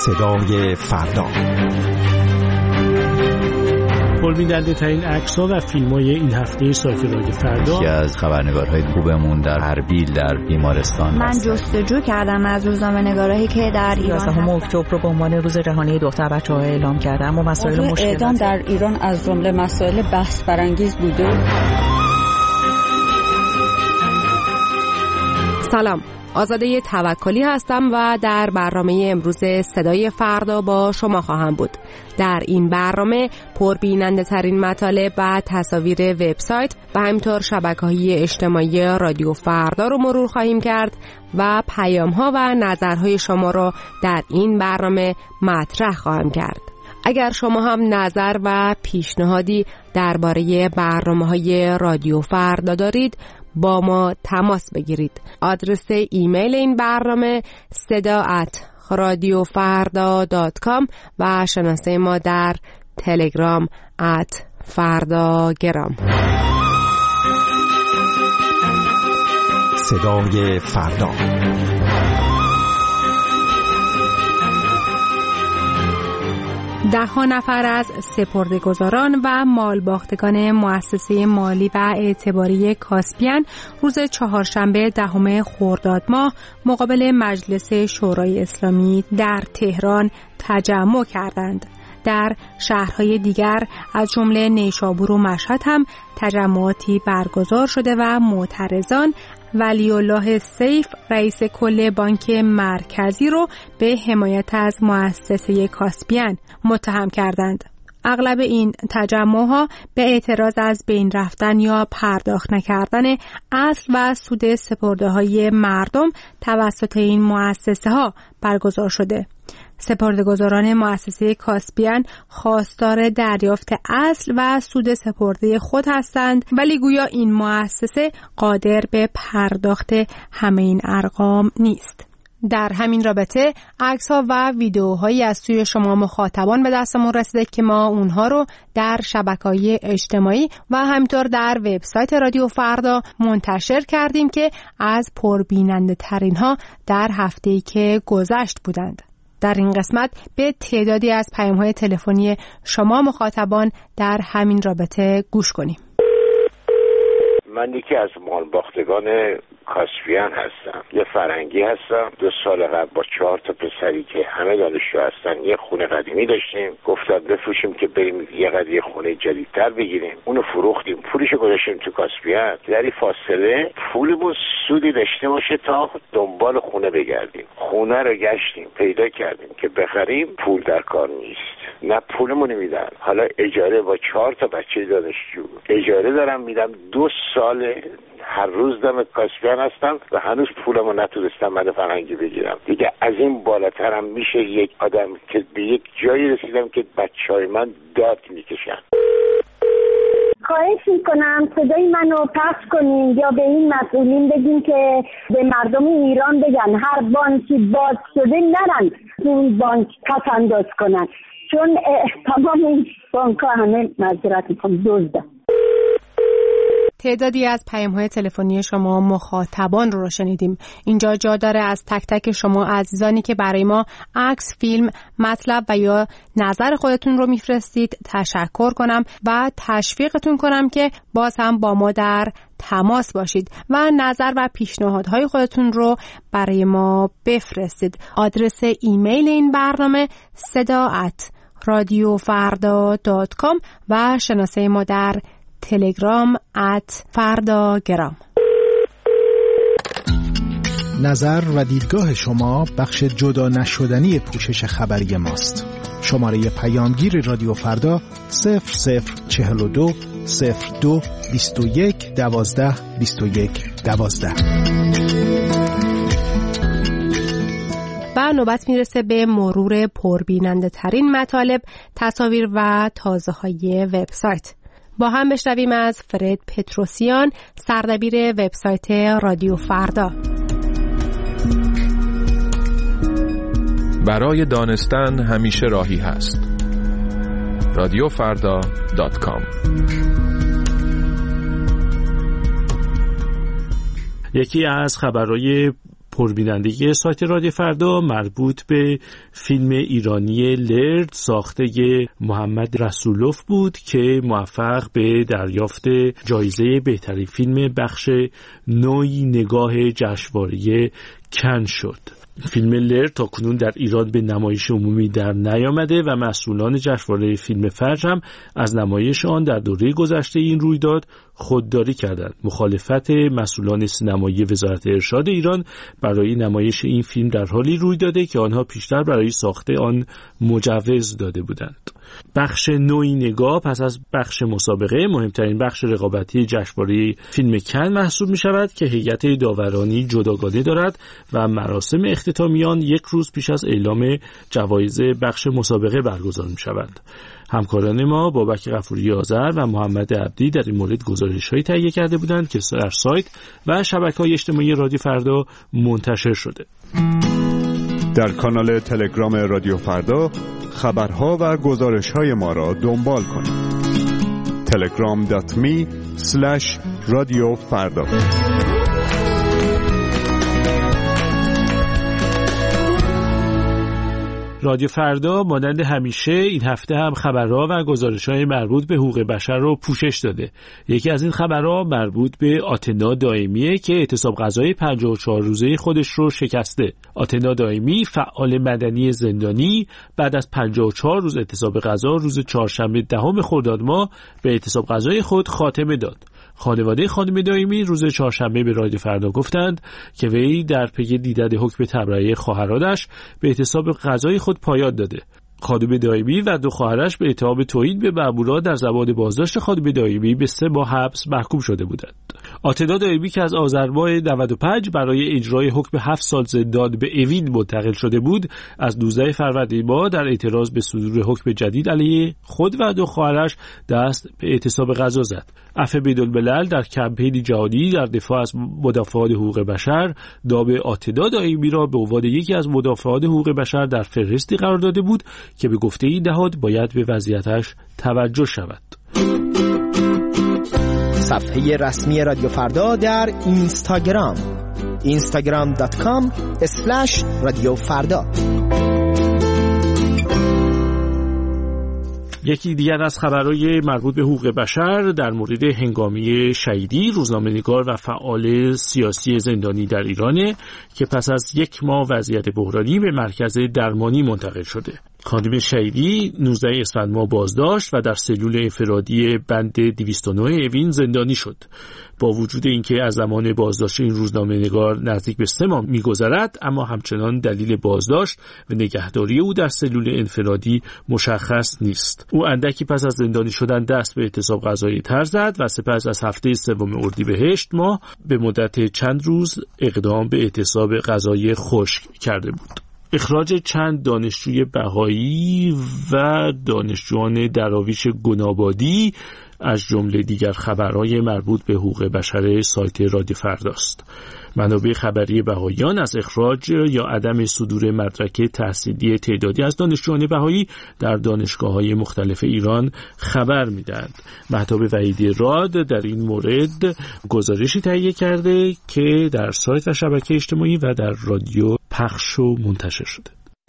صدای فردا. پربیننده ترین عکس‌ها و فیلم‌های این هفته سایت رادیو فردا. یکی از خبرنگارهای خوبمون در اربیل در بیمارستان من جستجو کردم از روزنامه‌نگارایی که در ایران 11 اکتبر رو به عنوان روز جهانی دختر بچه‌ها اعلام کردن. اما مسائل مشکل اعدام در ایران از جمله مسائل بحث برانگیز بوده. سلام، آزاده توکلی هستم و در برنامه امروز صدای فردا با شما خواهم بود. در این برنامه پربیننده ترین مطالب و تصاویر وبسایت و همینطور شبکه‌های اجتماعی رادیو فردا رو مرور خواهیم کرد و پیام‌ها و نظرهای شما رو در این برنامه مطرح خواهم کرد. اگر شما هم نظر و پیشنهادی درباره برنامه‌های رادیو فردا دارید با ما تماس بگیرید. آدرس ایمیل این برنامه seda@radiofarda.com و شناسه ما در تلگرام @فرداگرام. صدای فردا. ده‌ها نفر از سپرده‌گذاران و مالباختگان مؤسسه مالی و اعتباری کاسپین روز چهارشنبه 10 خرداد ماه مقابل مجلس شورای اسلامی در تهران تجمع کردند. در شهرهای دیگر از جمله نیشابور و مشهد هم تجمعاتی برگزار شده و معترضان ولی الله سیف رئیس کل بانک مرکزی رو به حمایت از مؤسسه کاسپین متهم کردند. اغلب این تجمعها به اعتراض از بین رفتن یا پرداخت نکردن اصل و سود سپرده‌های مردم توسط این مؤسسه ها برگزار شده. سپرده‌گذاران مؤسسه کاسپین خواستار دریافت اصل و سود سپرده خود هستند، ولی گویا این مؤسسه قادر به پرداخت همه این ارقام نیست. در همین رابطه عکس‌ها و ویدیوهایی از سوی شما مخاطبان به دستمون رسیده که ما اونها رو در شبکه‌های اجتماعی و همینطور در وبسایت رادیو فردا منتشر کردیم که از پربیننده ترین ها در هفته‌ای که گذشت بودند. در این قسمت به تعدادی از پیام‌های تلفنی شما مخاطبان در همین رابطه گوش کنیم. من یکی از مالباختگان کاسپین هستم. یه فرنگی هستم. 2 سال قبل با 4 تا پسری که همه دانشجو هستن یه خونه قدیمی داشتیم. گفتم بفروشیم که بریم یه قضیه خونه جدیدتر بگیریم. اونو فروختیم. پولشو گذاشتیم تو کاسپین. در این فاصله پولمون سودی داشته باشه تا دنبال خونه بگردیم. خونه رو گشتیم، پیدا کردیم که بخریم، پول در کار نیست. نه پولمون میدن. حالا اجاره با 4 تا بچه دانشجو اجاره دارم میدم. 2 سال هر روز دم کاسپین هستم و هنوز پولمو نتونستم من فرنگی بگیرم. دیگه از این بالاترم میشه یک آدم که به یک جایی رسیدم که بچهای من داد میکشن. خواهش میکنم صدای منو پخش کنین یا به این مسئولین بگین که به مردم ایران بگن هر بانکی باز شده نرن اون بانک پس انداز کنن، چون تمام این بانک ها همه معذرت میکنم دزدن. تعدادی از پیام‌های تلفنی شما مخاطبان رو شنیدیم. اینجا جا داره از تک تک شما عزیزانی که برای ما عکس، فیلم، مطلب و یا نظر خودتون رو میفرستید تشکر کنم و تشویقتون کنم که باز هم با ما در تماس باشید و نظر و پیشنهادهای خودتون رو برای ما بفرستید. آدرس ایمیل این برنامه seda@radiofarda.com و شناسه ما در تلگرام @فرداگرام. نظر و دیدگاه شما بخش جدا نشدنی پوشش خبری ماست. شماره پیامگیر رادیو فردا 0042 02 21 12 21 12. و نوبت میرسه به مرور پربیننده ترین مطالب، تصاویر و تازه های وبسایت. با هم بشنویم از فرد پتروسیان، سردبیر وبسایت رادیو فردا. برای دانستن همیشه راهی هست. radiofarda.com. یکی از خبرهای پربینندگی سایت رادیو فردا مربوط به فیلم ایرانی لرد ساخته محمد رسولوف بود که موفق به دریافت جایزه بهترین فیلم بخش نوعی نگاه جشنواره کن شد. فیلم لرد تا کنون در ایران به نمایش عمومی در نیامده و مسئولان جشنواره فیلم فجر هم از نمایش آن در دوره گذشته این رویداد خودداری کردند. مخالفت مسئولان سینمایی وزارت ارشاد ایران برای نمایش این فیلم در حالی روی داده که آنها پیشتر برای ساخت آن مجوز داده بودند. بخش نوعی نگاه پس از بخش مسابقه مهمترین بخش رقابتی جشنواره فیلم کن محسوب می شود که هیئت داورانی جداگانه دارد و مراسم اختتامیان یک روز پیش از اعلام جوایز بخش مسابقه برگزار می شوند. همکاران ما بابک غفوری آذر و محمد عبدی در این مورد گزارش‌هایی تهیه کرده بودند که در سایت و شبکه‌های اجتماعی رادیو فردا منتشر شده. در کانال تلگرام رادیو فردا خبرها و گزارش‌های ما را دنبال کنید. telegram.me/radiofarda. رادیو فردا مانند همیشه این هفته هم خبرها و گزارش‌های مربوط به حقوق بشر رو پوشش داده. یکی از این خبرها مربوط به آتنا دائمیه که اعتصاب غذایی 54 روزه خودش رو شکسته. آتنا دائمی فعال مدنی زندانی بعد از 54 روز اعتصاب غذا روز چهارشنبه 10 خرداد ماه به اعتصاب غذایی خود خاتمه داد. خانواده خانم دائمی روز چهارشنبه به رادیو فردا گفتند که وی در پی دیدن حکم تبرئه خواهرانش به اعتصاب غذایی خود پایان داده. خانم دائمی و دو خواهرش به اتهام توهین به مأموران در زمان بازداشت خانم دائمی به 3 ماه حبس محکوم شده بودند. آتنا دائمی که از آذر ماه 95 برای اجرای حکم 7 سال زندان به اوین منتقل شده بود، از 12 فروردین ماه در اعتراض به صدور حکم جدید علیه خود و دو خواهرش دست به اعتصاب غذا زد. عفو بین‌الملل در کمپینی جهانی در دفاع از مدافعان حقوق بشر نام آتنا دائمی را به عنوان یکی از مدافعان حقوق بشر در فهرستی قرار داده بود که به گفته این نهاد باید به وضعیتش توجه شود. صفحه رسمی رادیو فردا در اینستاگرام instagram.com/رادیوفردا. یکی دیگر از خبرهای مربوط به حقوق بشر در مورد هنگامی شهیدی، روزنامه‌نگار و فعال سیاسی زندانی در ایرانه که پس از 1 ماه وضعیت بحرانی به مرکز درمانی منتقل شده. خانم شهیدی 19 اسفند ماه بازداشت و در سلول انفرادی بند 209 اوین زندانی شد. با وجود اینکه از زمان بازداشت این روزنامه‌نگار نزدیک به 3 ماه می‌گذرد، اما همچنان دلیل بازداشت و نگهداری او در سلول انفرادی مشخص نیست. او اندکی پس از زندانی شدن دست به اعتصاب غذایی تر زد و سپس از هفته 3 اردیبهشت ماه به مدت چند روز اقدام به اعتصاب غذایی خشک کرده بود. اخراج چند دانشجوی بهایی و دانشجویان دراویش گنابادی از جمله دیگر خبرهای مربوط به حقوق بشر سایت رادیو فرداست. منابع خبری بهاییان از اخراج یا عدم صدور مدرک تحصیلی تعدادی از دانشجویان بهایی در دانشگاه‌های مختلف ایران خبر می‌دهند. مهتاب وحیدی راد در این مورد گزارشی تهیه کرده که در سایت و شبکه اجتماعی و در رادیو پخش و منتشر شده.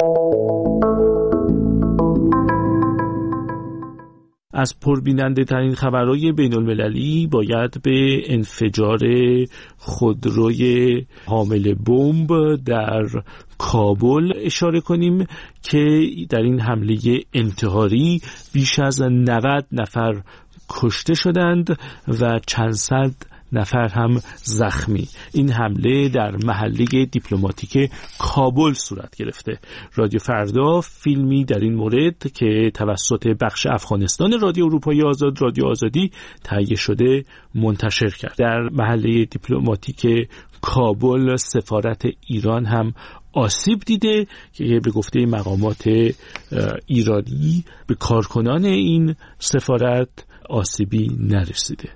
از پربیننده ترین خبرهای بین المللی باید به انفجار خودروی حامل بمب در کابل اشاره کنیم که در این حمله انتحاری بیش از 90 نفر کشته شدند و چند صد نفر هم زخمی. این حمله در محله دیپلماتیک کابل صورت گرفته. رادیو فردا فیلمی در این مورد که توسط بخش افغانستان رادیو اروپایی آزاد، رادیو آزادی تهیه شده منتشر کرد. در محله دیپلماتیک کابل سفارت ایران هم آسیب دیده که به گفته مقامات ایرانی به کارکنان این سفارت آسیبی نرسیده.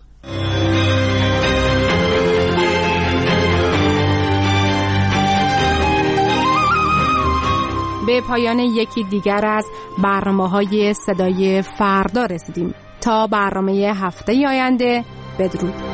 به پایان یکی دیگر از برنامه‌های صدای فردا رسیدیم. تا برنامه هفته آینده، بدرود.